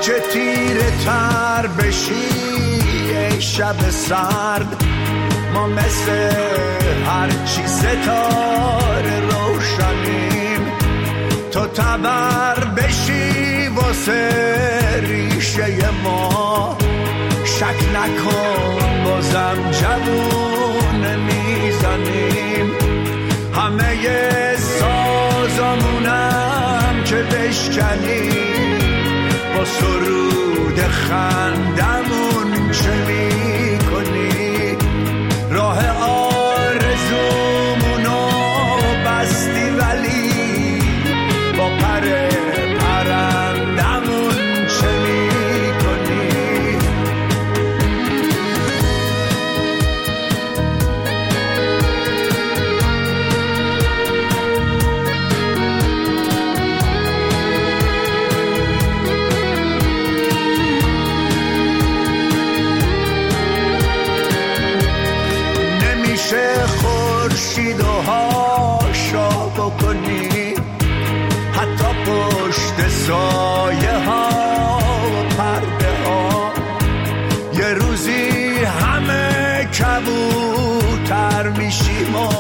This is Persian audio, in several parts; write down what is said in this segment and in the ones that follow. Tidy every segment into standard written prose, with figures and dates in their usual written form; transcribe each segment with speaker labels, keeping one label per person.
Speaker 1: چه تیره تر بشی ای شب سرد، ما مثل هرچی ستاره روشنیم، تو تبر بشی واسه ریشه ما، شک نکن بازم جوون میزنیم، همه سازمونم که بشکنیم، با سرود خندمون چه میکنی، راه آرزومونو بستی ولی با پر پرندمون چه میکنی. خورشید و هاشا بکنی، حتی پشت سایه ها و پرده ها، یه روزی همه کبوتر میشیم و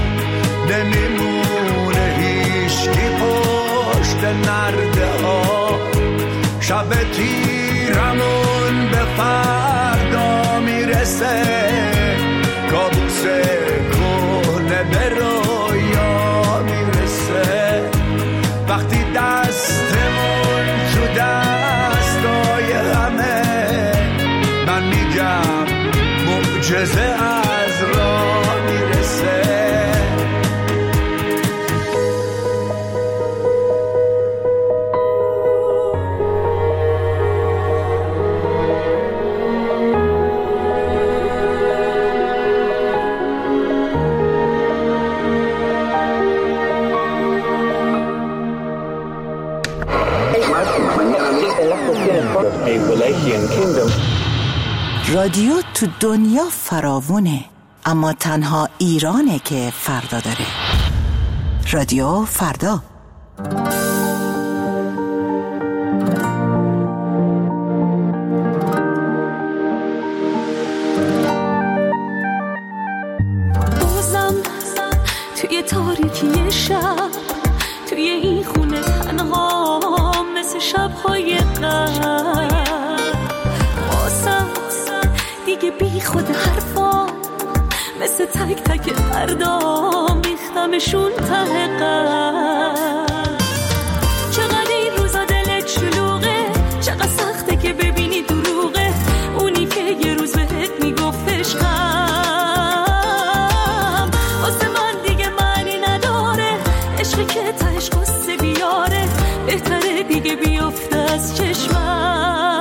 Speaker 1: نمیمونه هیچکی پشت نرده ها، شب تیرمون به فردا میرسه، کابوس کهنه به رویا میرسه، وقتی دستمون تو دستای همه، من میگم معجزه از راه میرسه.
Speaker 2: رادیو تو دنیا فراوونه، اما تنها ایرانه که فردا داره. رادیو فردا.
Speaker 3: بازم توی تاریکی شب، توی این خونه تنها مثل شب‌های قبل، دیگه بی خود حرفا مثل تک تک فردا میخمشون ته قلب. چقدر این روزا دلت شلوغه، چقدر سخته که ببینی دروغه اونی که یه روز بهت میگفت عشقم، واسه من دیگه معنی نداره، عشقی که تهش قصه بیاره، بهتره دیگه بیفته از چشمم.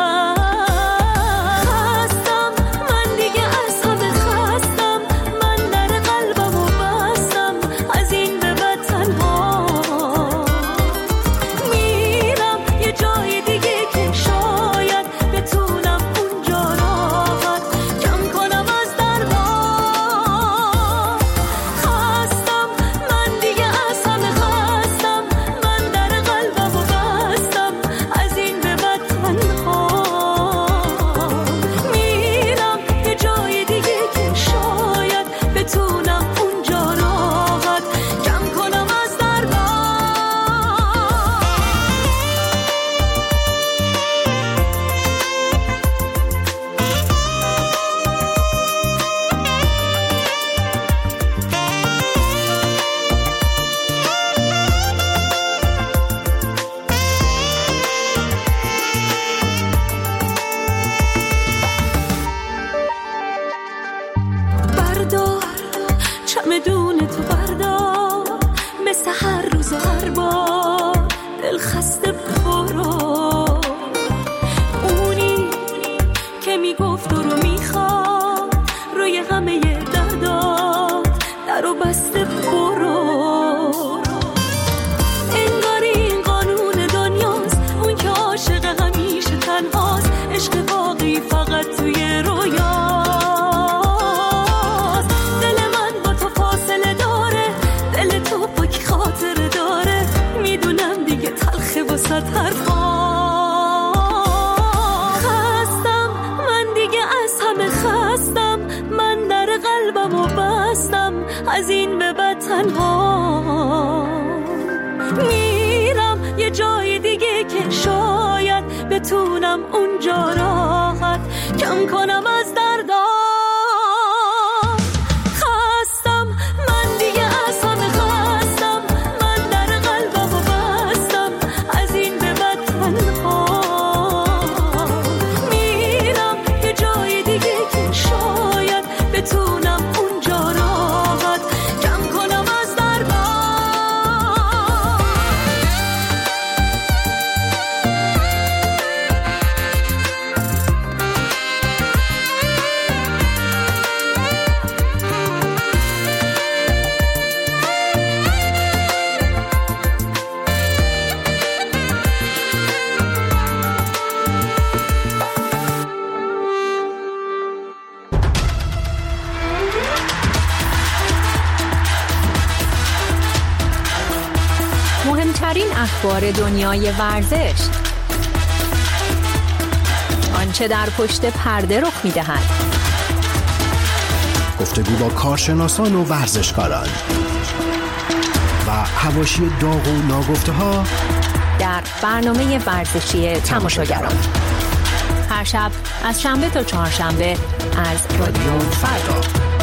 Speaker 3: قلبم و بستم از این به بعد تنها میرم یه جای دیگه که شاید بتونم اونجا راحت کم کنم از دردم. خستم من دیگه از همه خستم، من در قلبم و بستم از این به بعد تنها میرم یه جای دیگه که شاید بتونم اونجا راحت کم کنم از دردم.
Speaker 4: مهمترین اخبار دنیای ورزش، آنچه در پشت پرده رخ می‌دهد،
Speaker 5: گفتگو با کارشناسان و ورزشکاران و حواشی داغ و ناگفته‌ها
Speaker 4: در برنامه ورزشی تماشاگران هر شب از شنبه تا چهارشنبه از رادیو فردا.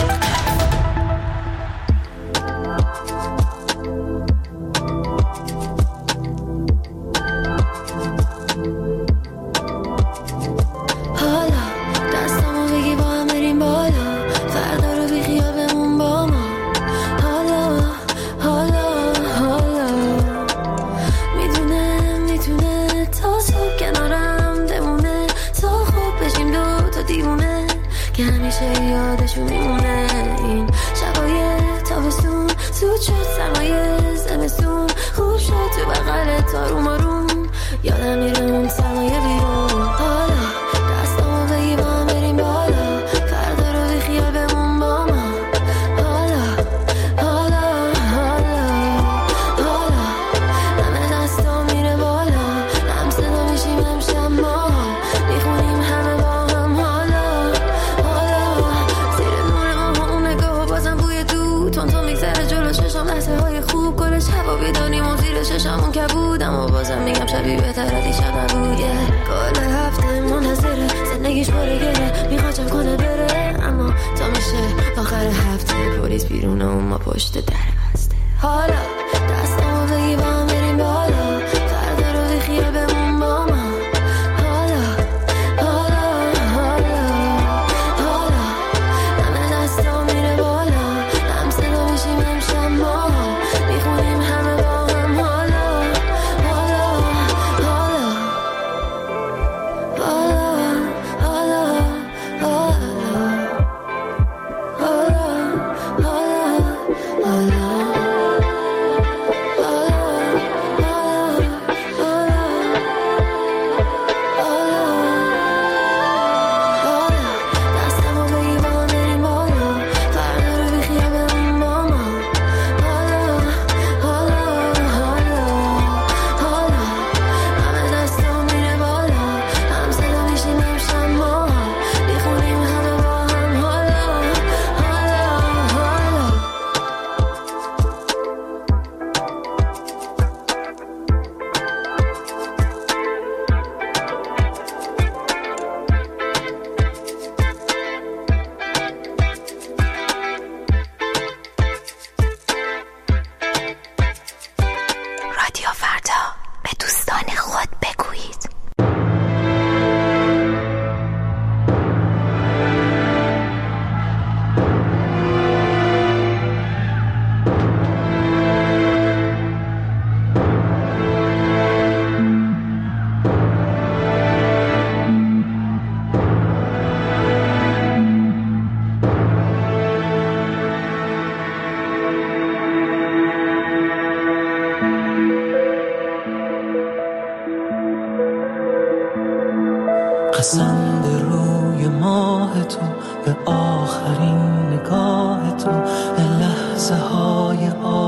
Speaker 6: قسم به روی ماه تو، به آخرین نگاه تو، به لحظه های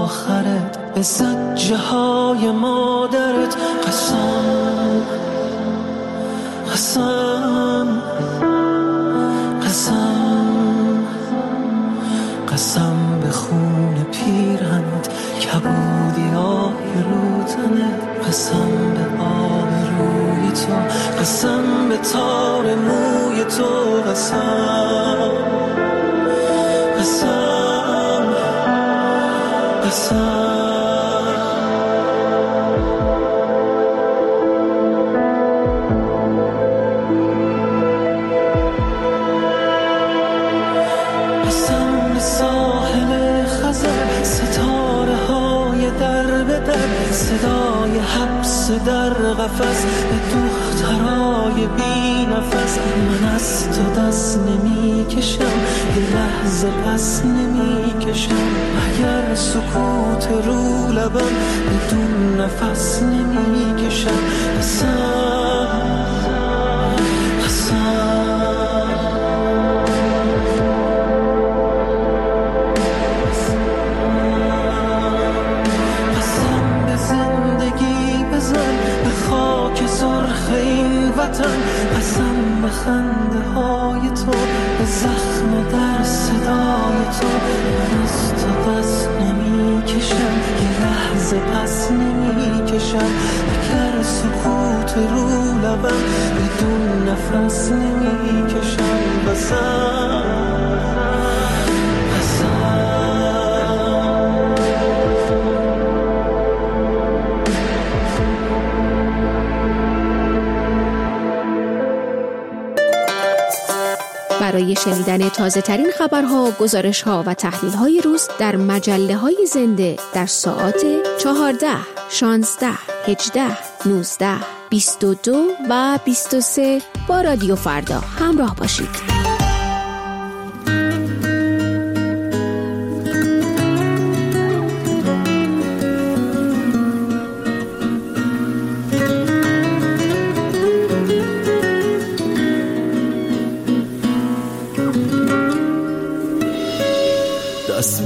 Speaker 6: آخرت، به زجه های مادرت. قسم قسم قسم قسم به خون پیرهنت، کبودیای روتنت، قسم به آب روی تو، قسم به تار موی تو، قسم قسم قسم. صدای حبس در قفس به دخترای بی نفس، من از تو دست نمی کشم، یه لحظه پس نمی کشم، اگر سکوت رو لبم بدون نفس نمی کشم. قسم قسم قسم به خنده های تو، به زخم در صدای تو، من از تو دست نمی کشم، یه لحظه پس نمی کشم، اگر سکوت رو لبم بدون نفس نمی کشم. قسم
Speaker 4: برای شنیدن تازه ترین خبرها، گزارش‌ها و تحلیل‌های روز در مجله‌های زنده در ساعات 14، 16، 18، 19، 22 و 23 با رادیو فردا همراه باشید.
Speaker 7: دست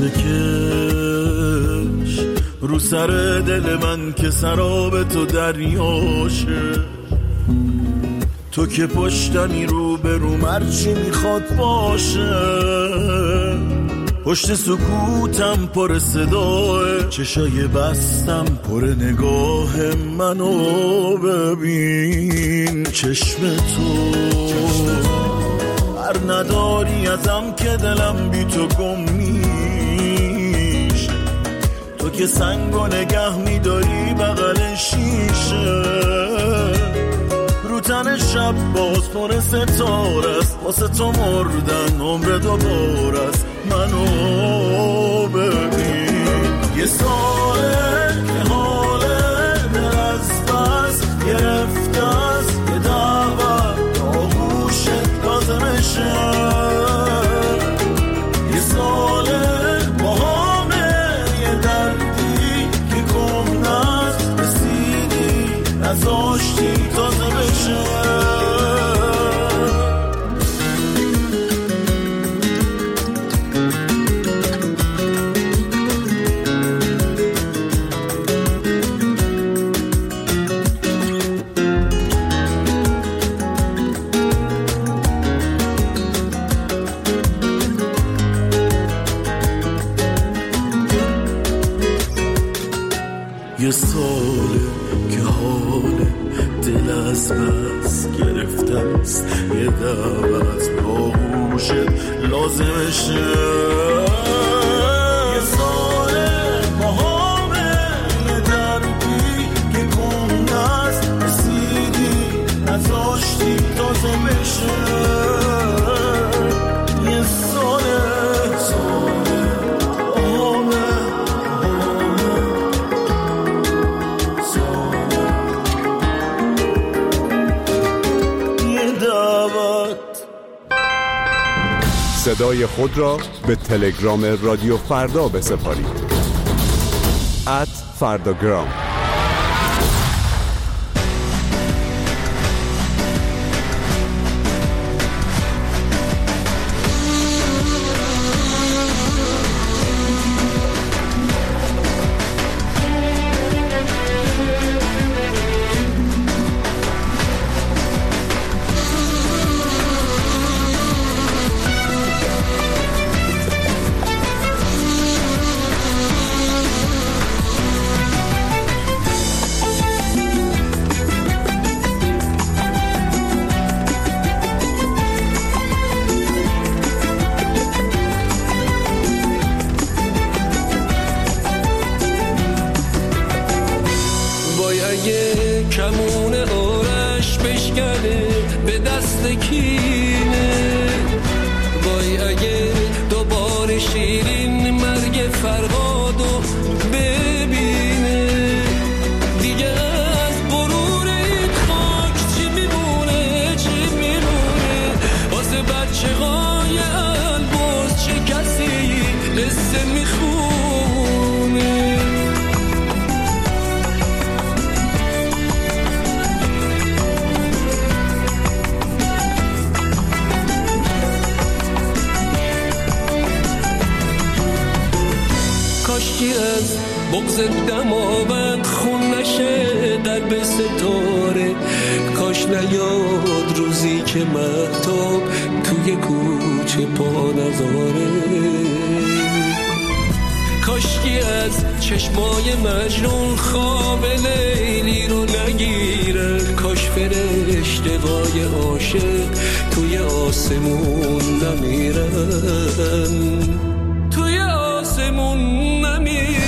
Speaker 7: بکش رو سر دل من که سراب تو دریاشه، تو که پشتمی رو به رو مرچی میخواد باشه، پشت سکوتم پر صداه، چشای بستم پر نگاه منو ببین، چشم تو بر نداری ازم که دلم بی تو گم میشه، تو که سنگو نگه میداری بغل شیشه، رو تن شب باز پر ستاره است، واسه تو مردن عمر دوباره است، منو ببین. یه ساله که حال دل از بس گرفته است، یه دعوت آغوشت لازمشه، یه ساله با همه یه دردی که گم نست رسیدی نزاشتی تازه بشه. یه ساله که حال دل از بس گرفته است، یه دعوت آغوشت لازمشه، یه ساله با همه یه دردی که گم نست رسیدی نزاشتی تازه بشه، یه ساله
Speaker 8: صدای خود را به تلگرام رادیو فردا بسپارید. @فرداگرام.
Speaker 9: کمون آرش بشکنه به دست کینه. وای اگه دوباره شیرین مرگ فرهادو ببینه، دیگه از غرور این خاک چی میمونه، چی میمونه واسه بچه های البرز، چه کسی قصه میخونه. کاشکی از بغض دماوند خون نشه قلب ستاره، کاش نیاد روزی که مهتاب توی کوچه پا نذاره. کاشکی از چشمای مجنون خواب لیلی رو نگیره، کاش فرشته‌های عاشق توی آسمون نمیرن، توی آسمون نمیرن.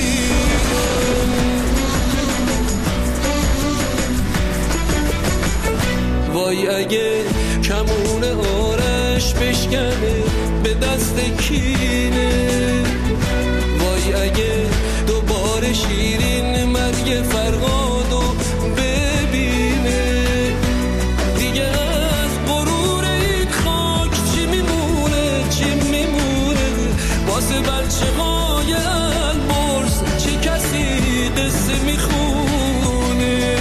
Speaker 9: وای اگه کمون آرش بشکنه به دست کینه، وای اگه دوباره شیرین مرگ فرهادو ببینه، دیگه از غرور این خاک چی میمونه، چی میمونه واسه بچه های البرز، چه کسی قصه میخونه.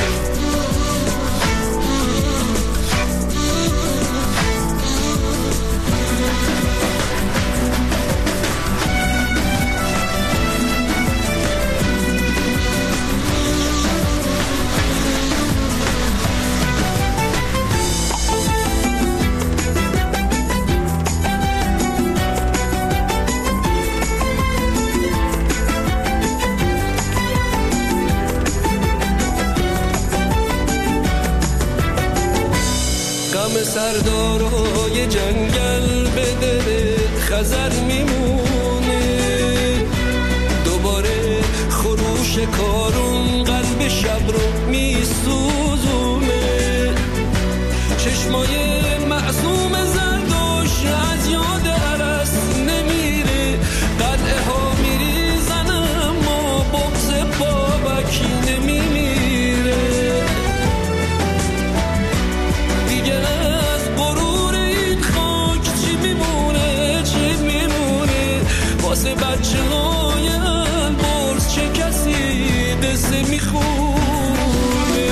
Speaker 9: سردارای جنگل به دل خزر میمونه، دوباره خروش کارون قلب شب رو میسوزونه. چشمای معصوم زردوش از یاد عرس نمیره، قلعه ها میریزن اما بغض بابکی نمیمیره. دیگه واسه بچه های البرز، چه کسی قصه میخونه.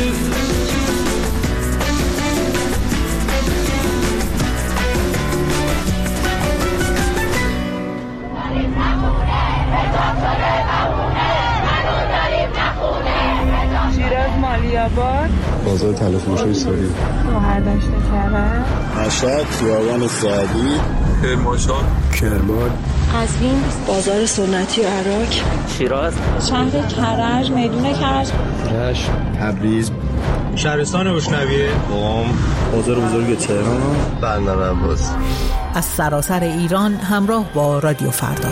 Speaker 10: شیراز مالی‌آباد،
Speaker 11: بازار تلفروشی ساری،
Speaker 10: مهردشت کرم،
Speaker 11: مشهد خیابان سعدی، کرمان،
Speaker 10: قزوین، بازار سنتی عراق،
Speaker 12: شیراز،
Speaker 10: شهر کرج، میدون کرج،
Speaker 11: رشت، تبریز،
Speaker 13: شهرستان روشنویه،
Speaker 11: قم، بازار بزرگ تهران، بندر عباس.
Speaker 2: از سراسر ایران همراه با رادیو فردا.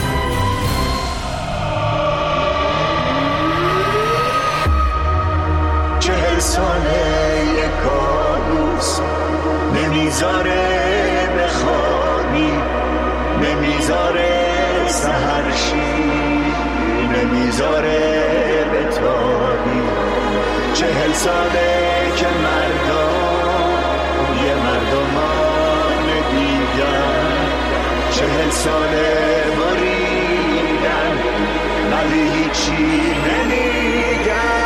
Speaker 1: ساله یک کابوس نمیذاره بخوابی، نمیذاره سحرشی، نمیذاره بتابی. 40 ساله که مردم یه مردمان دیگر، 40 ساله بریدن ولی هیچی نمیگن.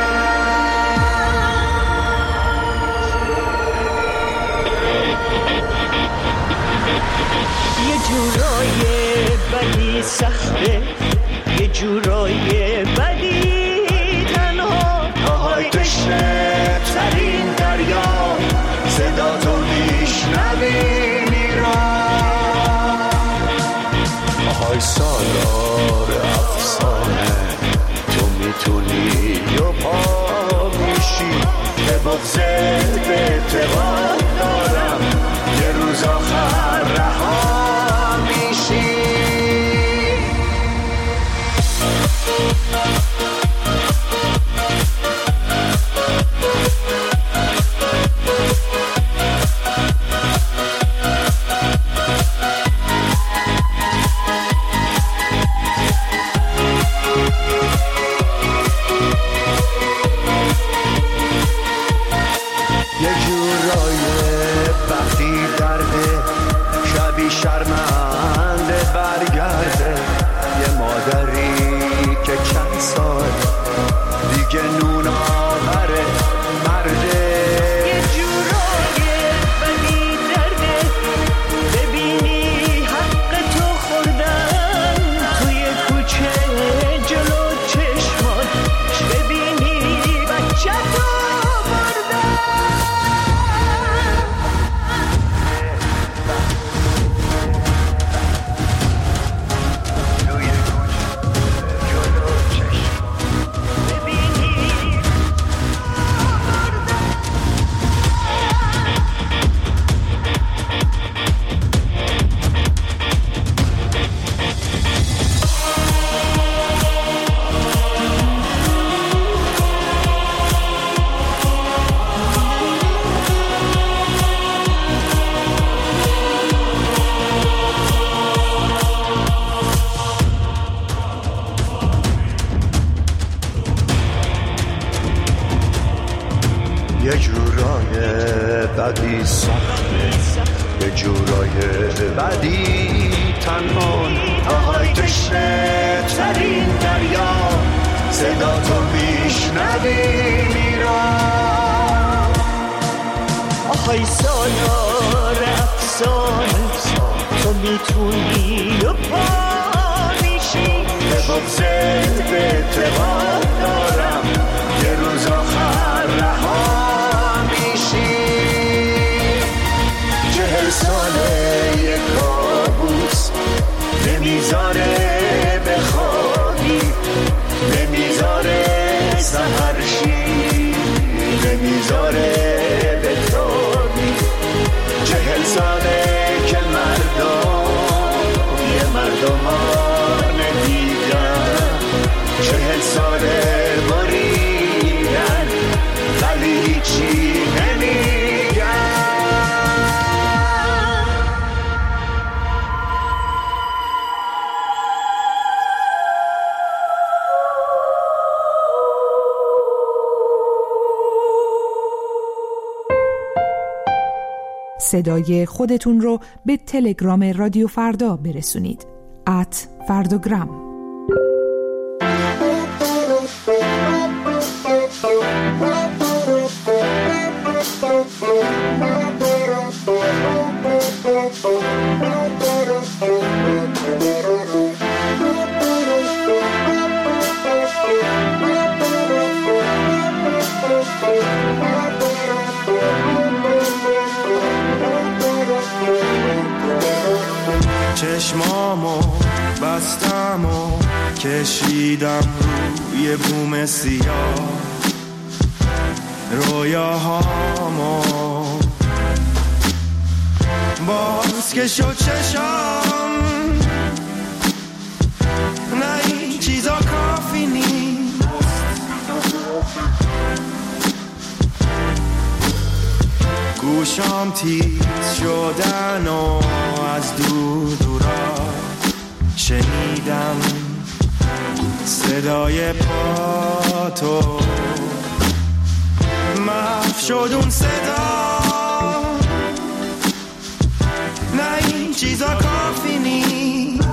Speaker 6: یه جورای بدی سخته، یه جورای بدی تنها، آهای تشنه ترین دریا، صدا تو میشنوی میران.
Speaker 1: آهای سالار افسانه، تو میتونی و پا میشی، به بغضت به اعتقاد دارم یه روز آخر رها میشی. سخته به جورای بدی تنان. آهای تشنه ترین دریا صدا تو میشنوی میرم. آهای سالار افسانه تو میتونی و پا میشی. به بغضت به اعتقاد دارم یه روز آخر رها میشی. 40 ساله یه کابوس نمیذاره بخوابی، نمیذاره سحر شی، نمیذاره بتابی. 40 ساله که مردمان دیدن، 40 ساله بریدن ولی هیچی نمیگن.
Speaker 2: صدای خودتون رو به تلگرام رادیو فردا برسونید. @فردوگرام.
Speaker 12: چشمامو بستم و کشیدم روی بوم سیاه رویاهامو، باز که شد چشم نه این چیزا کافی نیست. گوشام تیز شدن و از دورا شنیدم صدای پاتو، محو شد اون صدا نه این چیزا کافی نیست.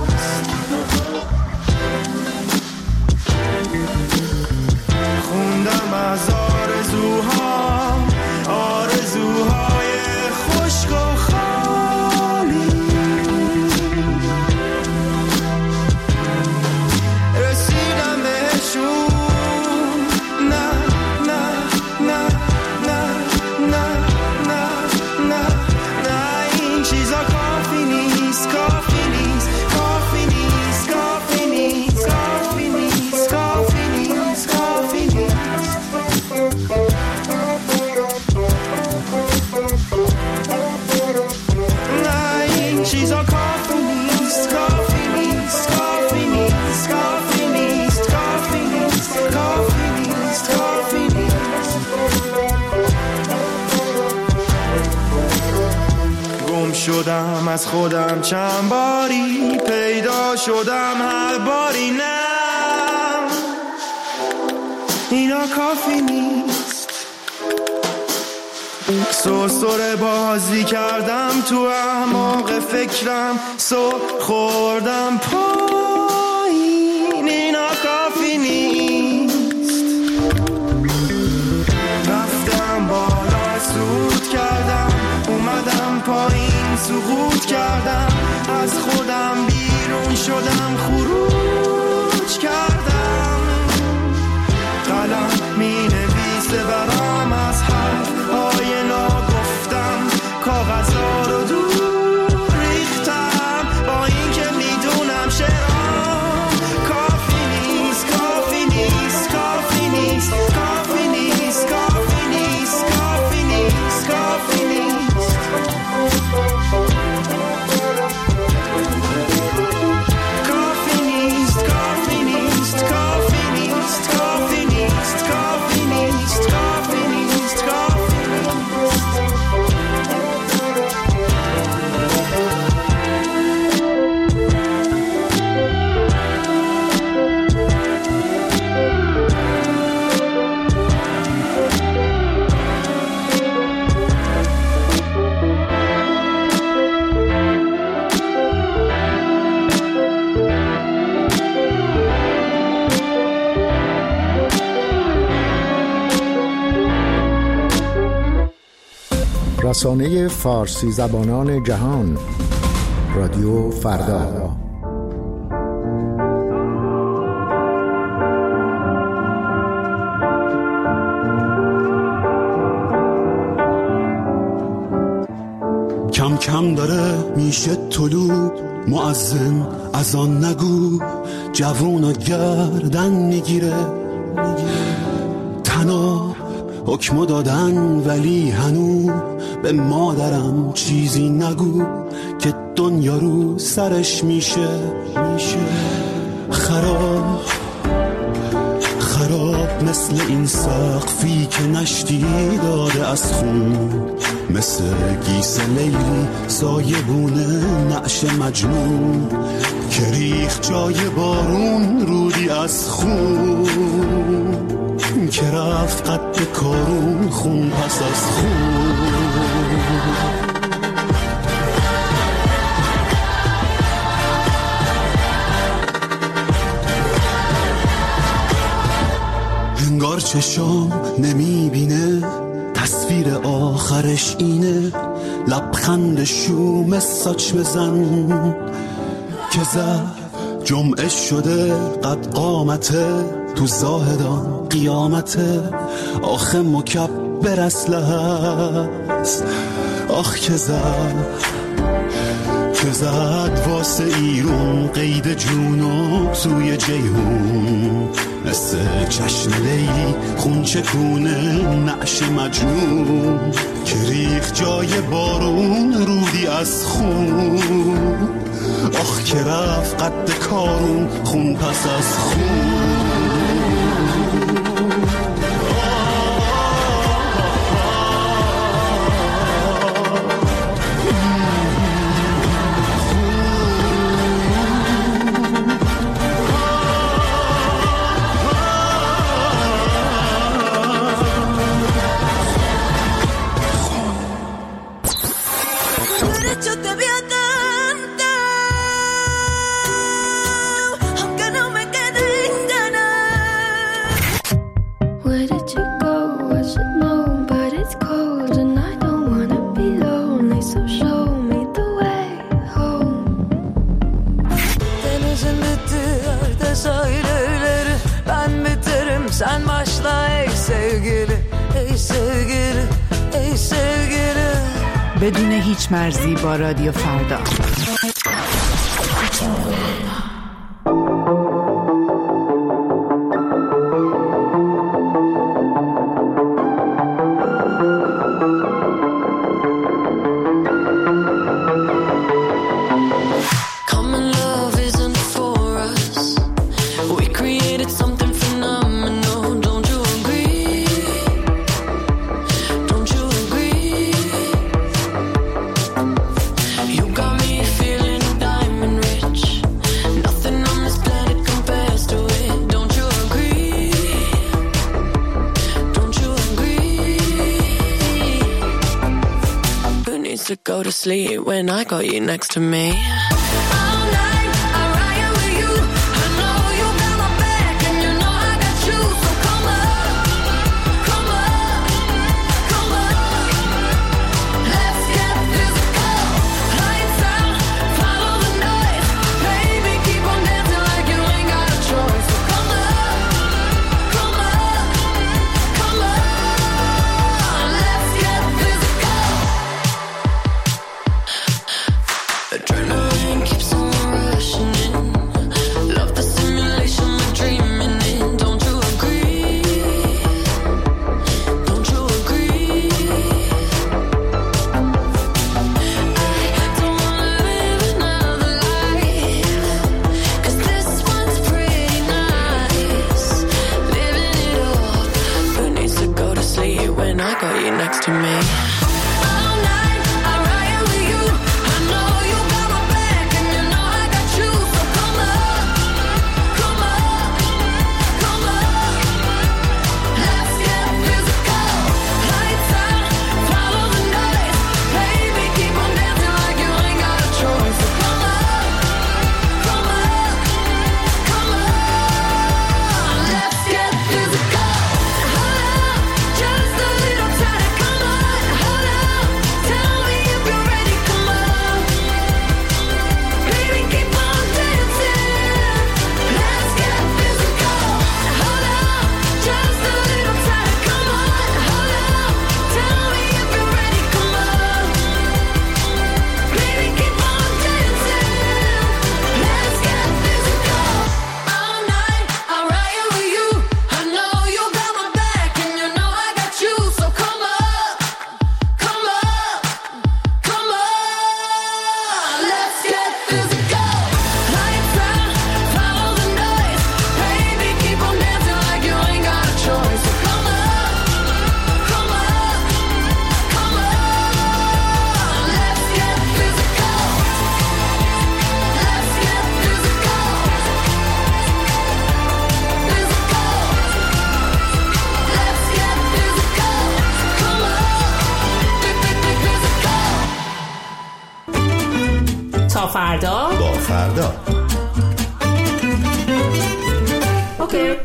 Speaker 12: خوندم از آرزوهام، آرزوهای خشک و خالی، رسیدم بهشون نه نه نه نه نه نه نه نه این چیزا کافی نیست، کافی نیست، کافی نیست، کافی نیست، کافی نیست، کافی نیست، کافی نیست. نه این چیزا کافی نیست، کافی نیست، کافی نیست، کافی نیست، کافی نیست، کافی نیست، کافی نیست. گم شدم از خودم چند باری، پیدا شدم هر باری، نه اینا کافی نیست. سرسره بازی کردم تو اعماق فکرم، سر خوردم پایین، اینا کافی نیست. رفتم بالا سود کردم، اومدم پایین سقوط کردم، از خودم بیرون شدم خروج کردم. قلم می نویسه برام از حرفهای ناگفتم، کاغذها رو دور ریختم با این که میدونم شعر
Speaker 5: رسانه فارسی زبانان جهان، رادیو فردا.
Speaker 14: کم کم داره میشه طلوع، مؤذن از آن نگو، جوونا گردن میگیره، تنها حکم دادن ولی هنو به مادرم چیزی نگو که دنیا رو سرش میشه خراب مثل این سقفی که نشتی داده از خون، مثل گیس لیلی سایبونه نعش مجنون که ریخ جای بارون رودی از خون، که رفت قد کارون خون پس از خون. انگار چشام نمیبینه تصویر آخرش اینه، لبخند شوم ساچ بزن که زد جمعه شده قد قامته، تو زاهدان قیامته، آخه مکبر اسلحه است، آخ که زد واسه ایرون قید جونو توی جیهون، مثل چشم لیلی خون چکونه نعش مجنون که ریخ جای بارون رودی از خون، آخ که رفت قد کارون خون پس از خون.
Speaker 2: بدون هیچ مرزی با رادیو فردا.
Speaker 15: To go to sleep when I got you next to me.
Speaker 3: Just a little time, come on.
Speaker 16: فردا اوکی.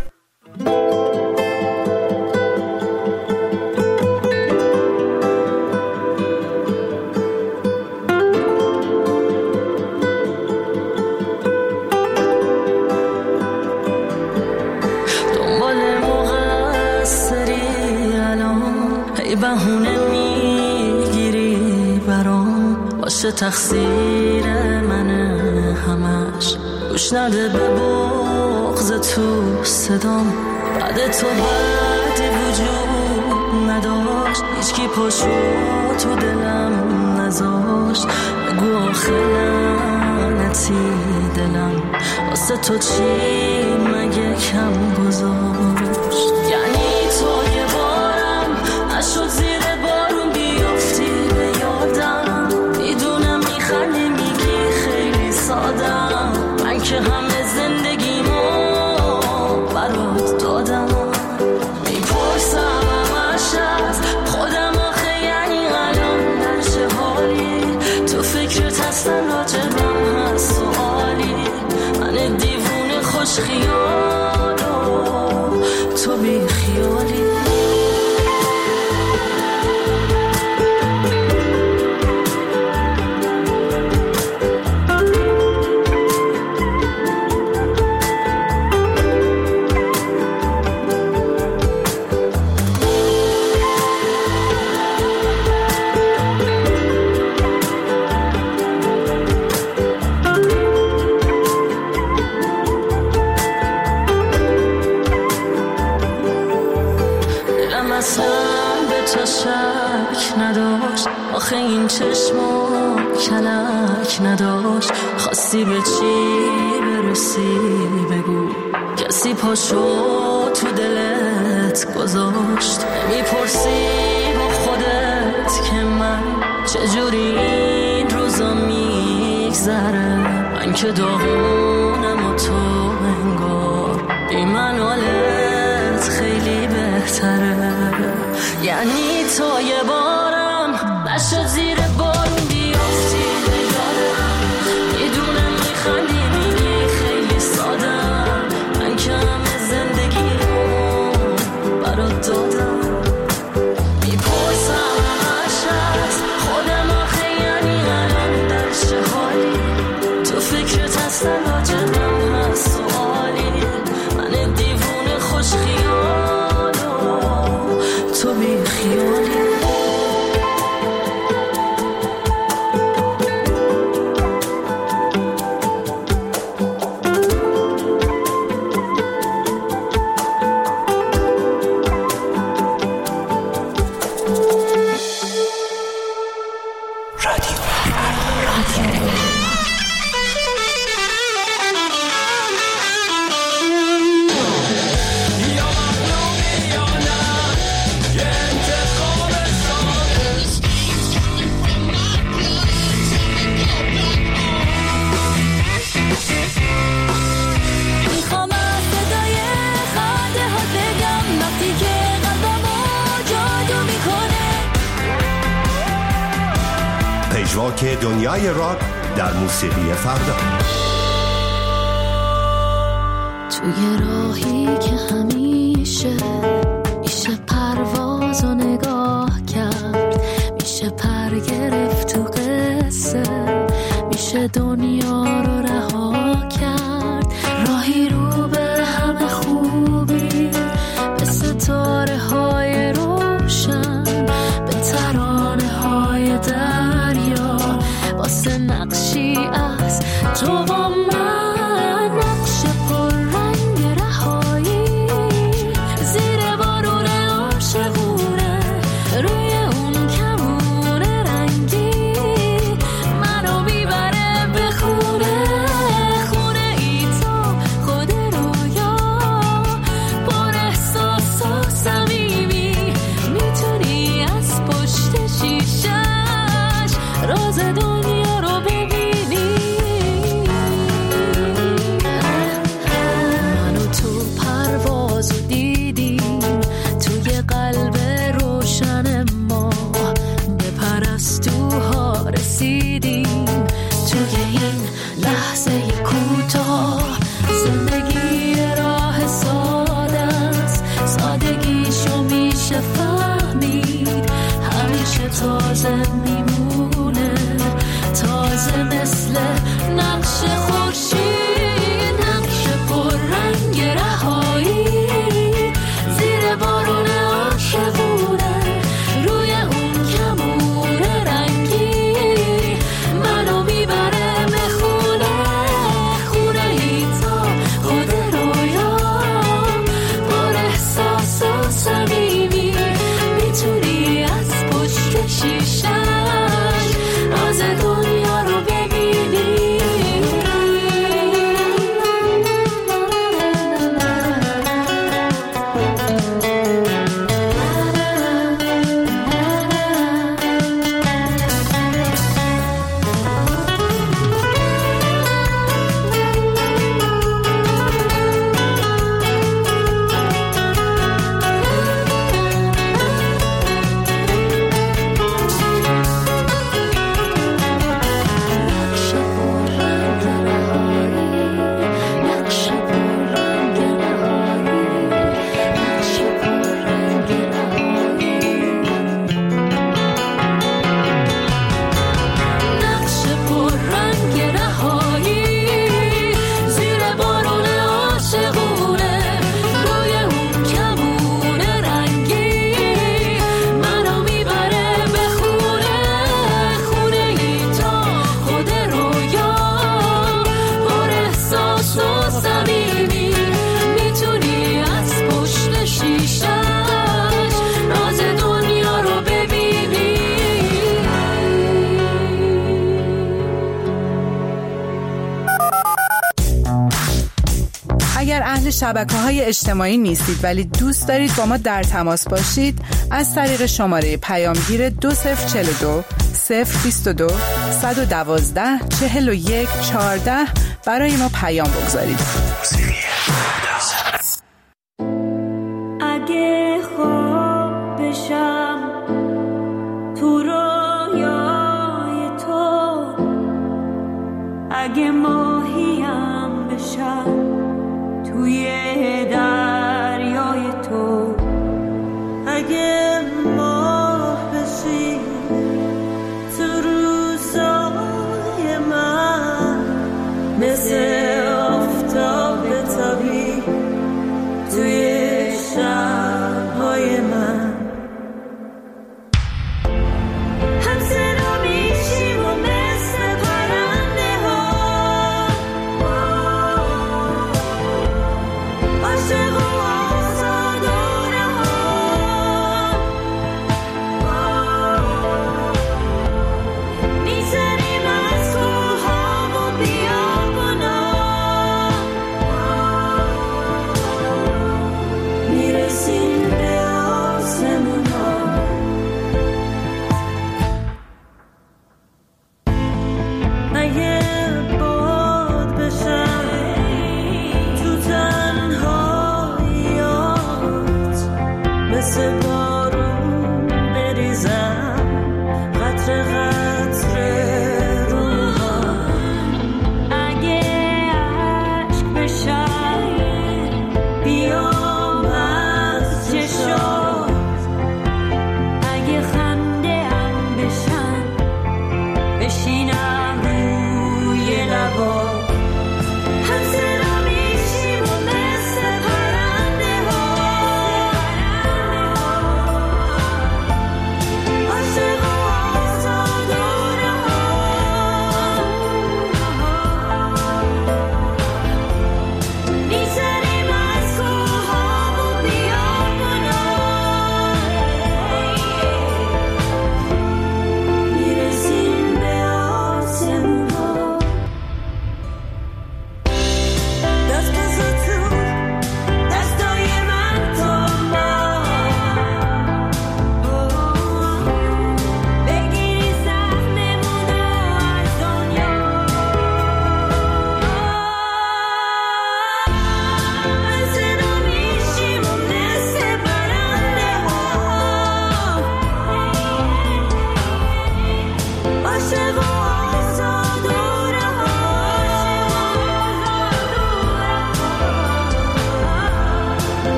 Speaker 3: بهونه میگیری برام باشه تقصیر منه همش گوش نده به بغض تو صدام بعد تو بعدی وجود نداشت هیچکی پاشو تو دلم نذاشت بگو آخه لعنتی دلم واسه تو چی مگه کم گذاشت یعنی تو یه بارم نشد زیر بارون بیافتی به یادم میدونم میخندی میگی خیلی سادم من که همه زندگیمو برات دادم میپرسم همش از خودم آخه یعنی الان در چه حالی تو فکرت هستن راجبم هست سوالی من دیوونه خوش خیالو تو بی خیالی آخه این چشما کلک نداشت خواستی به چی برسی بگو کسی پاشو تو دلت گذاشت میپرسی با خودت که من چجوری این روزا میگذره من که داغونم و تو انگار بی من حالت خیلی بهتره یعنی تو یه بارم نشد زیر بارون بیافتی به یادم میدونم میخندی میگی خیلی سادم من که همه زندگی رو برات دادم میپرسم همش از خودم آخه یعنی الان در چه حالی تو فکرت هستن راجبم هست سوالی من دیوونه خوش خیالو تو بی خیالی
Speaker 5: پژواک دنیای راک در موسیقی فردا.
Speaker 3: توی راهی که همیشه میشه پرواز و نگاه کرد میشه پر گرفت تو قصه میشه دنیا رو رها کرد راهی رو به همه خوبی به ستاره های روشن به ترانه های دریا واسه نقشی از تو با من نقش پر رنگ رهایی زیر بارون عاشقونه روی اون کمون رنگی منو میبره به خونه خونه ای تو خودت
Speaker 16: اگر اهل شبکه‌های اجتماعی نیستید ولی دوست دارید با ما در تماس باشید، از طریق شماره پیامگیر 2042 022 112 41 14 برای ما پیام بگذارید.
Speaker 3: اگه خواب بشم تو رویای تو، اگه ماهیم بشم توی